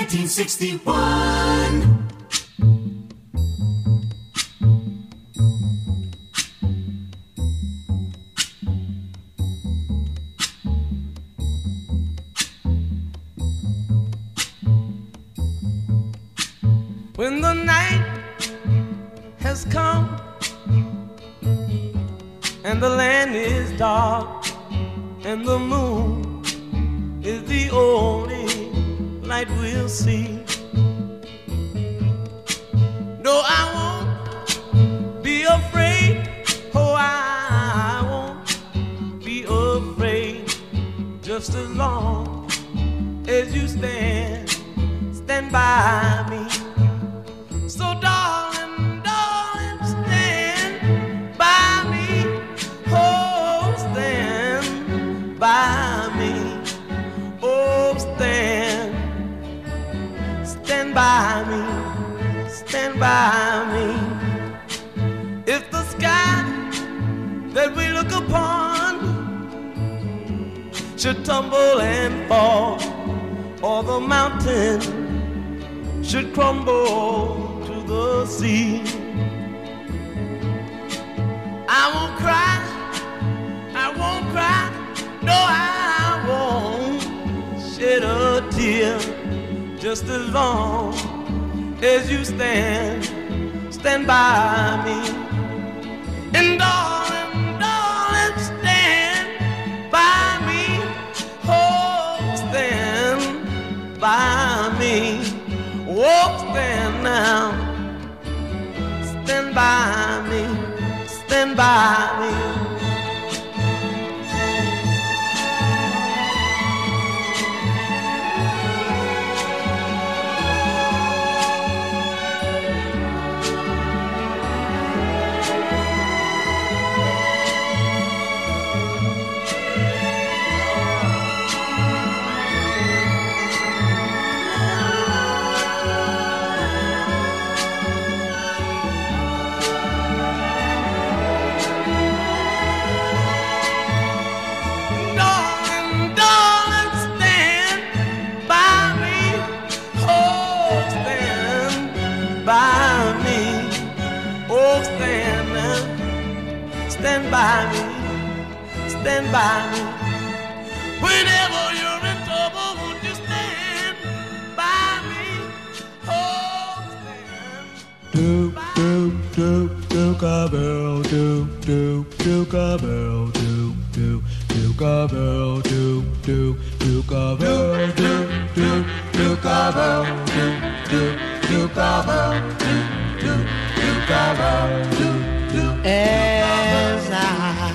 1961. When the night has come and the land is dark and the moon is the only light we'll see. No, I won't be afraid. Oh, I won't be afraid. Just as long as you stand by me. So darling, darling, stand by me. Oh, stand by me. Oh, stand by me. Stand by me. If the sky that we look upon should tumble and fall, or the mountain should crumble to the sea, I won't cry, no, I won't shed a tear, just as long as you stand by me. And darling, darling, stand by me. Oh, stand by me. Oh, stand now. Stand by me. Stand by me. Stand by me, stand by me. Whenever you're in trouble, won't you stand by me? Oh, stand. Do cowbell, do cowbell, do cowbell, do cowbell, do cowbell, do cowbell, do cowbell, do. As I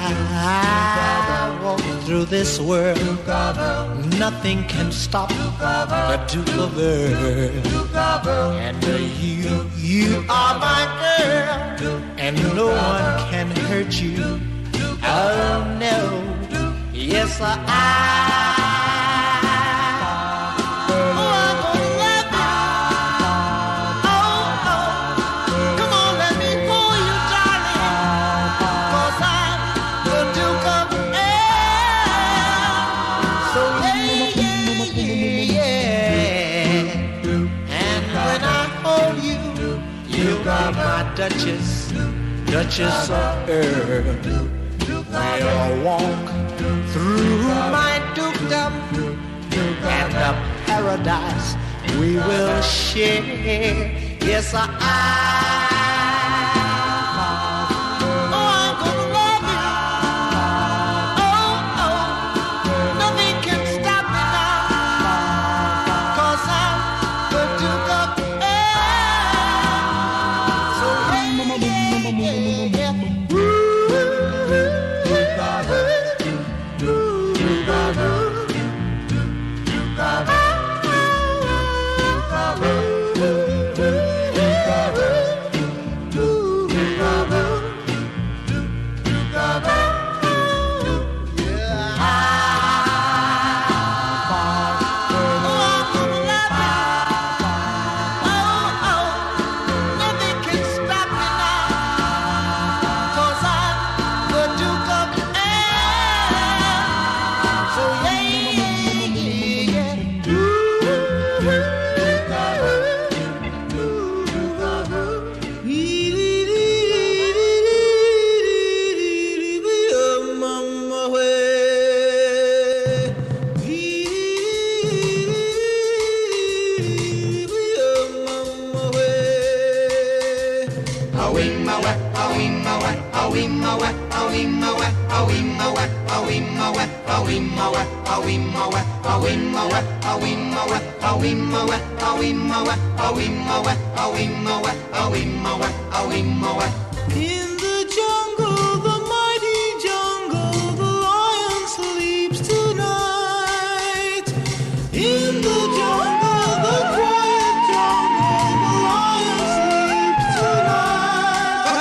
walk through this world, nothing can stop the Duke of Earl. And you are my girl, and no one can hurt you. Oh no, yes Duchess of Earl. We'll walk through my dukedom, and the paradise we will share. Yes, I'm gonna love you. Oh, nothing can stop me now, 'cause I'm the Duke of In the jungle, the mighty jungle, the lion sleeps tonight. In the jungle, the quiet jungle, the lion sleeps tonight.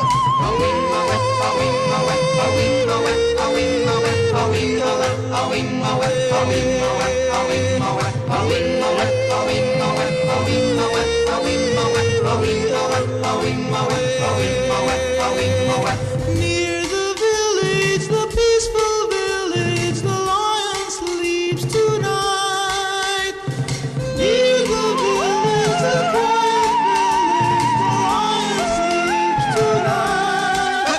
Near the village, the peaceful village, the lion sleeps tonight. Near the village, the quiet village, the lion sleeps tonight.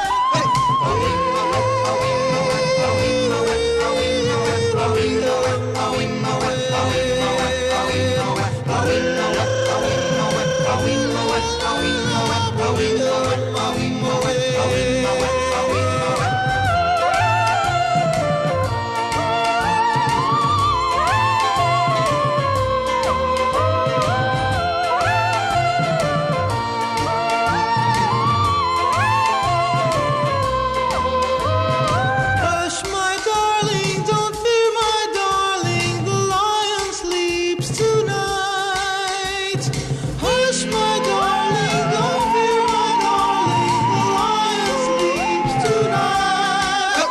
Hush, my darling, don't fear, my darling, the lion sleeps tonight. Hush, my darling, don't fear, my darling, the lion sleeps tonight.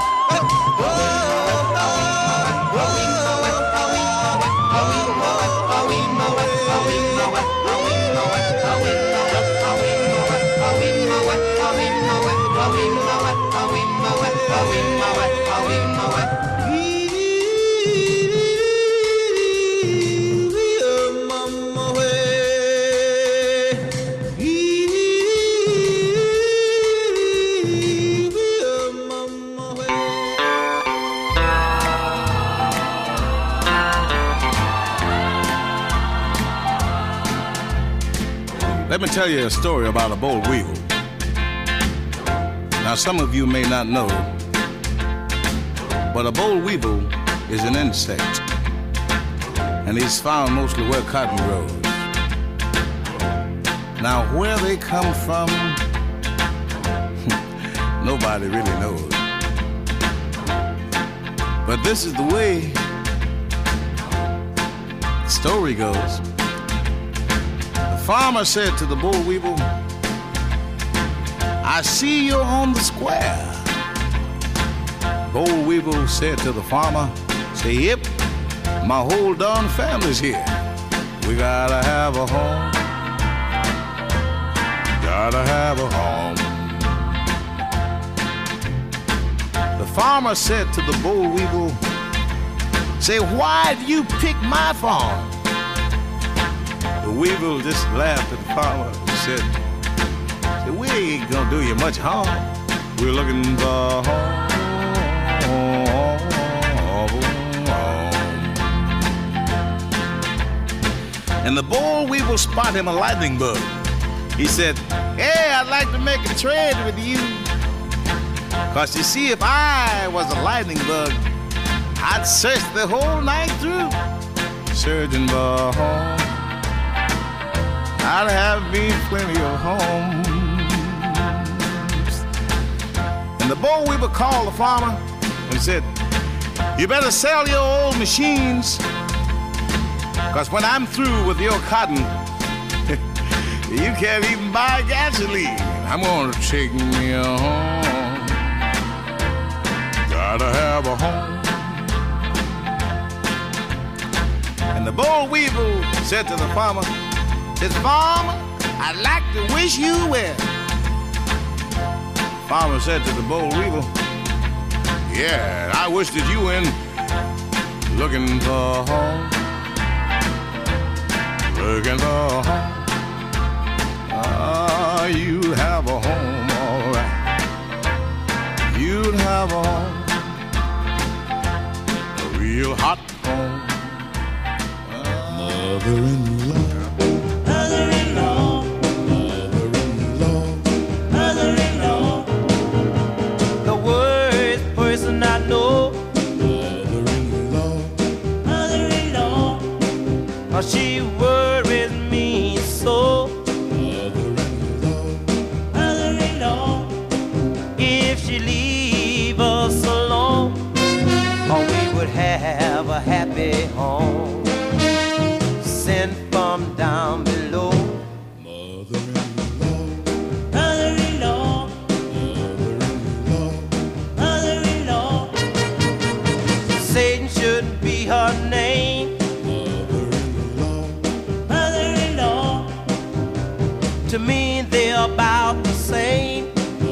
Let me tell you a story about a boll weevil. Now, some of you may not know, but a boll weevil is an insect, and he's found mostly where cotton grows. Now, where they come from, nobody really knows. But this is the way the story goes. The farmer said to the boll weevil, I see you're on the square. Boll weevil said to the farmer, say, yep, my whole darn family's here. We gotta have a home. Gotta have a home. The farmer said to the boll weevil, say, why do you pick my farm? The weevil just laughed at the farmer and said, we ain't gonna do you much harm. We're looking for home. And the boll weevil spot him a lightning bug. He said, hey, I'd like to make a trade with you. Cause you see, if I was a lightning bug, I'd search the whole night through, searching for home. I'd have me plenty of homes. And the boll weevil called the farmer and said, you better sell your old machines, cause when I'm through with your cotton, you can't even buy gasoline. I'm gonna take me home. Gotta have a home. And the boll weevil said to the farmer, says, farmer, I'd like to wish you well. Farmer said to the boll weevil, yeah, I wish that you in looking for home. Looking for home. You'd have a home, all right. You'd have a home. A real hot home. Mother-in-law. The worries me so. Mother-in-law, if she leave us alone, or we would have a happy home sent from down below. Mother-in-law, mother-in-law, Satan shouldn't be her name. Mother-in-law, to me they're about the same.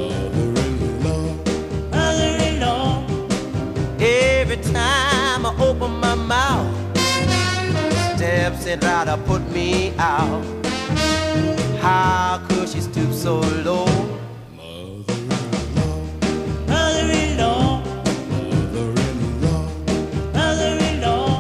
Mother-in-law, every time I open my mouth, steps it right to put me out. How could she stoop so low? Mother-in-law, mother-in-law, mother-in-law.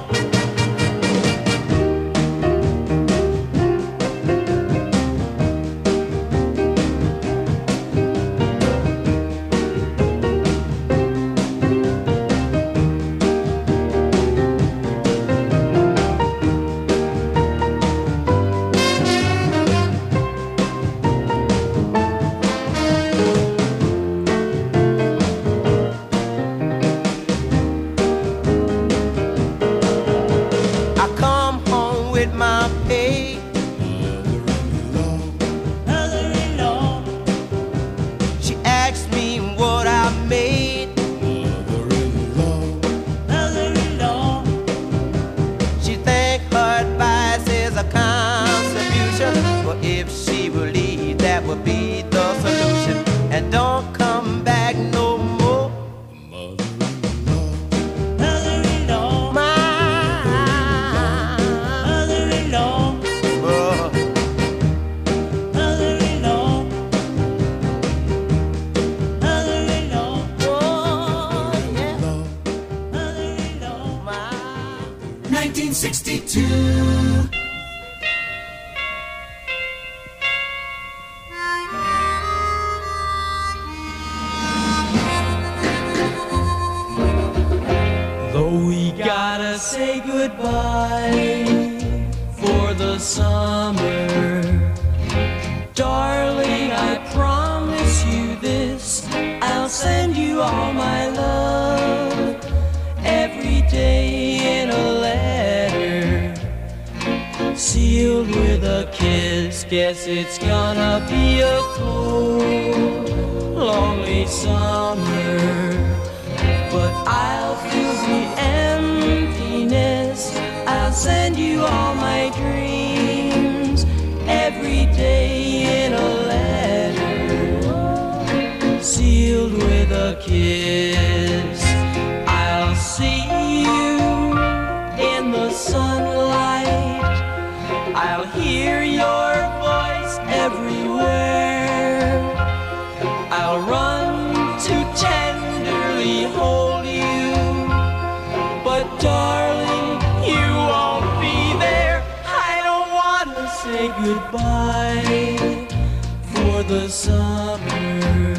Guess it's gonna be a cold, lonely summer, but I'll fill the emptiness. I'll send you all my dreams every day in a letter, sealed with a kiss. I'll see you in the sunlight. I'll hear your everywhere. I'll run to tenderly hold you, but darling, you won't be there. I don't want to say goodbye for the summer,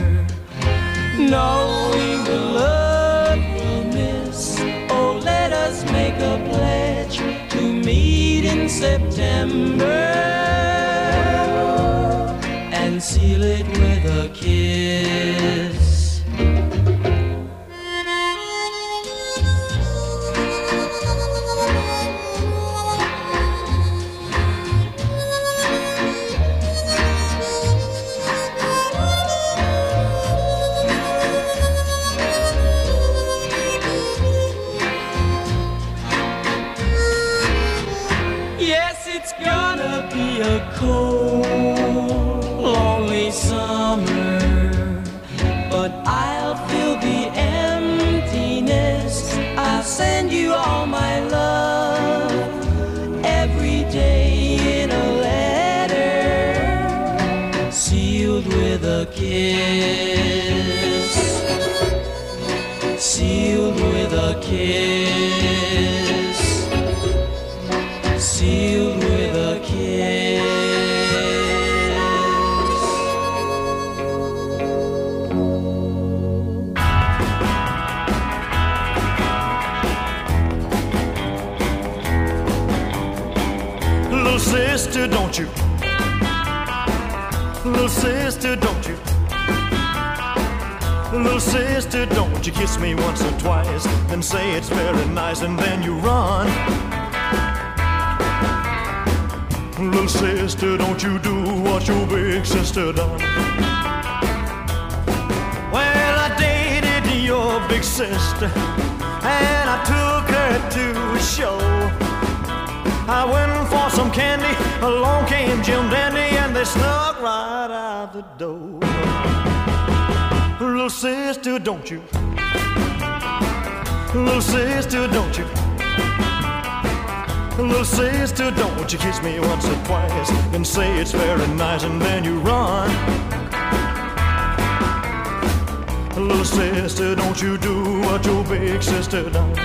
knowing the love we'll miss. Oh, let us make a pledge to meet in September and seal it with a kiss. Yes, it's gonna be a cold, lonely summer, but I'll fill the emptiness. I'll send you all my love every day in a letter, sealed with a kiss, sealed with a kiss, sealed with a kiss. sister, don't you? Little sister, don't you? Little sister, don't you kiss me once or twice, then say it's very nice, and then you run. Little sister, don't you do what your big sister done. Well, I dated your big sister, and I took her to a show. I went for some candy, along came Jim Dandy, and they snuck right out the door. Little sister, don't you? Little sister, don't you? Little sister, don't you kiss me once or twice, and say it's very nice, and then you run. Little sister, don't you do what your big sister done.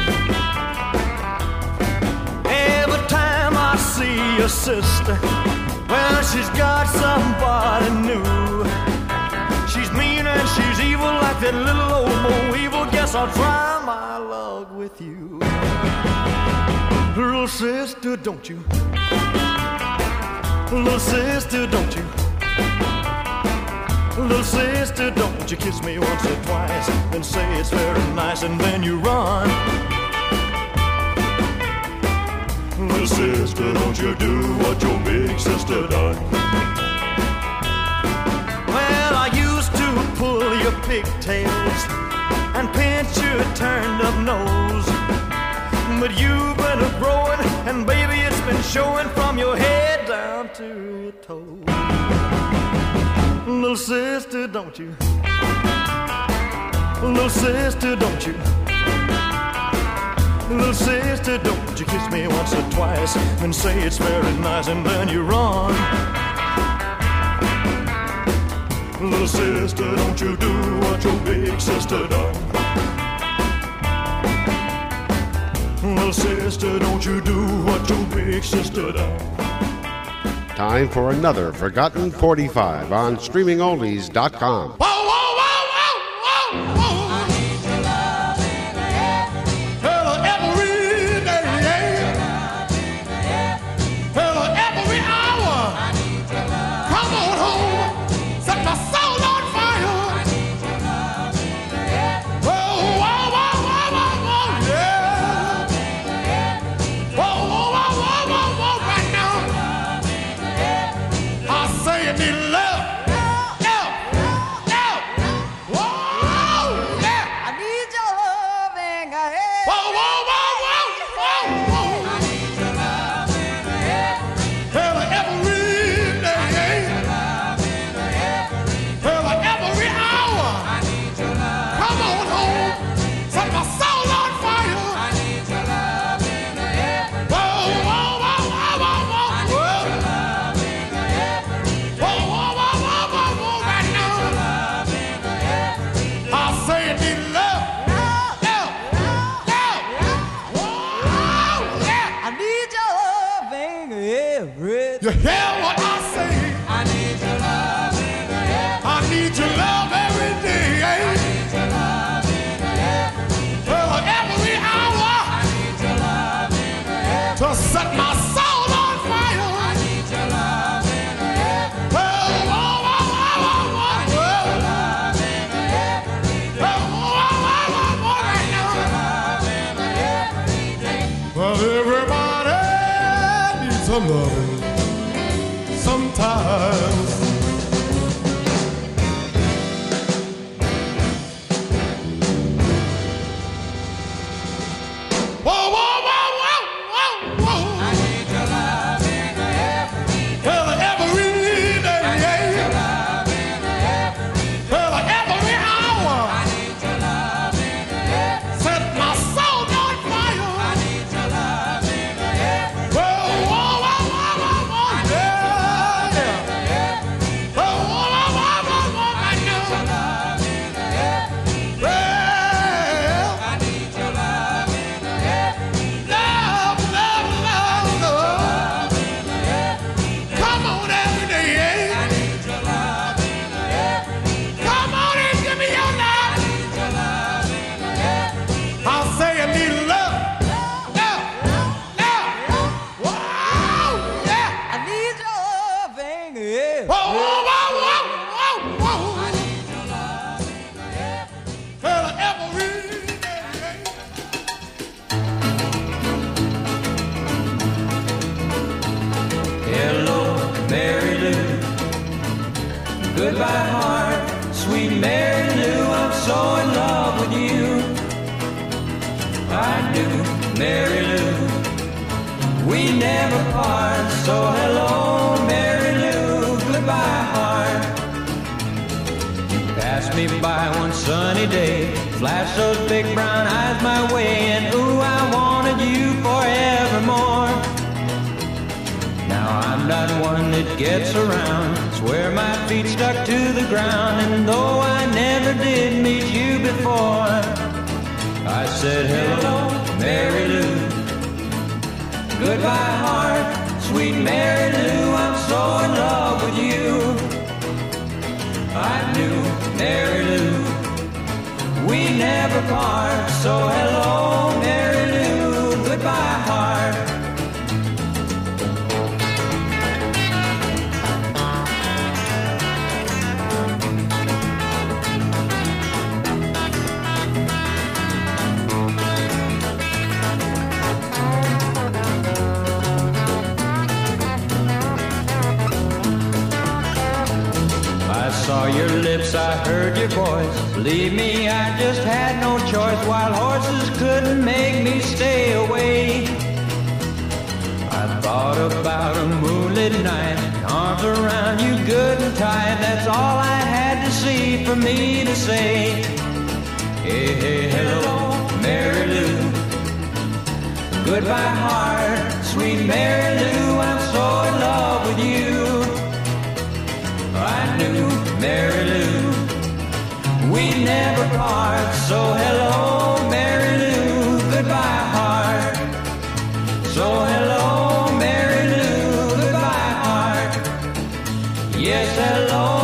Every time I see your sister, well, she's got somebody new. She's mean and she's evil like that little old Bo Evil. Guess I'll try my luck with you. Little sister, don't you? Little sister, don't you? Little sister, don't you kiss me once or twice, then say it's very nice, and then you run. Little sister, don't you do what your big sister done. Well, I used to pull your pigtails and pinch your turned up nose, but you've been a-growing, and baby, it's been showing from your head down to your toes. Little sister, don't you? Little sister, don't you? Little sister, don't you kiss me once or twice, and say it's very nice, and then you run. Little sister, don't you do what your big sister done. Little sister, don't you do what your big sister done. Time for another Forgotten 45 on StreamingOldies.com. Whoa, whoa, whoa, whoa, whoa, whoa. You hear what I say? I need your love in the air. I need your love every day. I need your love in the air. Well, every hour. I need your love in the air. To set my soul on fire. I need your love in the air. Well, oh, oh, oh, oh, oh. I need your love in the air. Well, oh, oh, oh, oh, oh, right now. Love in the air. Well, everybody needs some loving. Sometimes whoa, whoa, whoa, whoa, whoa, whoa. I need your love in the air. Well, every day. I need your love in the air. Well, every hour. I need your love in the air. Set my soul on fire. I need your love in the air. Well, whoa, whoa, whoa, whoa, whoa, yeah. Goodbye, heart, sweet Mary Lou, I'm so in love with you. I do, Mary Lou, we never part. So hello, Mary Lou, goodbye, heart. You passed me by one sunny day, flashed those big brown eyes my way, and ooh, I wanted you forevermore. Now I'm not one that gets around, swear my feet stuck to the ground, and though I never did meet you before, I said hello, Mary Lou. Goodbye, heart, sweet Mary Lou, I'm so in love with you. I knew, Mary Lou, we never part. So hello, Mary Lou, goodbye, heart. I saw your lips, I heard your voice. Believe me, I just had no choice. Wild horses couldn't make me stay away. I thought about a moonlit night, arms around you good and tight. That's all I had to see for me to say. Hey, hey, hello, Mary Lou. Goodbye, heart, sweet Mary Lou, I'm so in love with you. I knew, Mary Lou, we never part. So hello, Mary Lou, goodbye, heart. So hello, Mary Lou, goodbye, heart. Yes, hello,